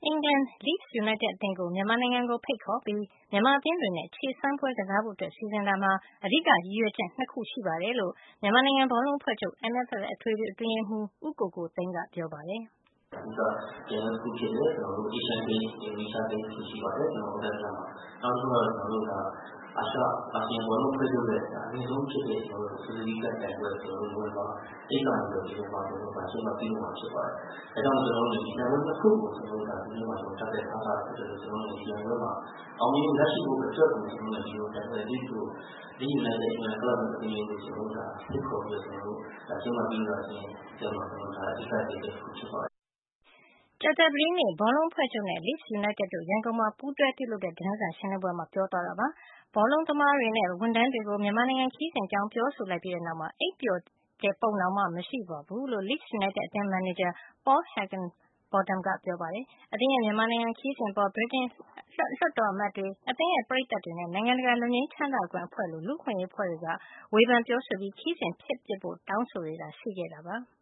အင်္ဂလန် Leeds United အသင်းကို မြန်မာနိုင်ငံကို ဖိတ်ခေါ်ပြီး မြန်မာအသင်းတွေနဲ့ ခြေစွမ်းပွဲကစားဖို့ စီစဉ်တာမှာ အဓိက ရည်ရွယ်ချက် ၂ ခုရှိတယ်လို့ မြန်မာနိုင်ငံ ဘောလုံးအဖွဲ့ချုပ် NFF အထွေထွေအတွင်းရေးမှူး ဦးကိုကိုသိန်းက ပြောပါတယ်။ “အဓိက ပြိုင်ပွဲတခုဖြစ်တဲ့ Asian Games အင်ဒိုနီးရှား Games ရှိပါတယ်။ နောက်တခုကတော့ အာရှအာဆီယံဘောလုံးအဖွဲ့ချုပ်ရဲ့ အမြင့်ဆုံးဖြစ်တဲ့ ဖဆီလီကပ်ပြိုင်ပွဲ နိုဝင်ဘာ ၈ ကနေ ဒီဇင်ဘာ ကျင်းပပြုလုပ်မှာဖြစ်ပါတယ်။ ဒါကြောင့် ဒီပြိုင်ပွဲ ၂ ခုကို ဒီနှစ်မှာ target ထားထားတာဖြစ်တဲ့အတွက် ဒီပြိုင်ပွဲမှာ အောင်မြင်မှုရရှိဖို့အတွက်ကို Leeds ကို Leeds United အင်္ဂလန်ကလပ်အသင်းကို ဖိတ်ခေါ်ပြီးတော့ ကျင်းပပြုလုပ်တာအပြင် အဓိက ရည်ရွယ်ချက်တခုဖြစ်ပါတယ်။ ” ကြာသပတေးနေ့ ဘောလုံးအဖွဲ့ချုပ်နဲ့ Leeds United တို့ ရန်ကုန်မှာ ပူးတွဲပြုလုပ်တဲ့ သတင်းစာရှင်းလင်းပွဲမှာ ပြောသွားတာပါ။ ဘောလုံးသမားတွေနဲ့ ဝန်ထမ်းတွေကို မြန်မာနိုင်ငံခရီးစဉ်အကြောင်း ပြောဆိုလိုက်ပြီးတဲ့နောက် အိပ်ပျော်တဲ့ပုံတောင် မရှိဘူးလို့ Leeds United အသင်း မန်နေဂျာ Paul Heckingbottom ကပြောပါတယ်။ အသင်းရဲ့ မြန်မာနိုင်ငံခရီးစဉ်အပေါ် ဗြိတိန်လွှတ်တော်အမတ်တွေ၊ အသင်းရဲ့ ပရိသတ်တွေနဲ့ နိုင်ငံတကာ လွတ်ငြိမ်းချမ်းသာခွင့်အဖွဲ့လို လူ့အခွင့်ရေးအဖွဲ့တွေက ဝေဖန်ပြောဆိုပြီး ခရီးစဉ်ဖျက်ပစ်ဖို့ တောင်းဆိုတာတွေ ရှိခဲ့တာပါ။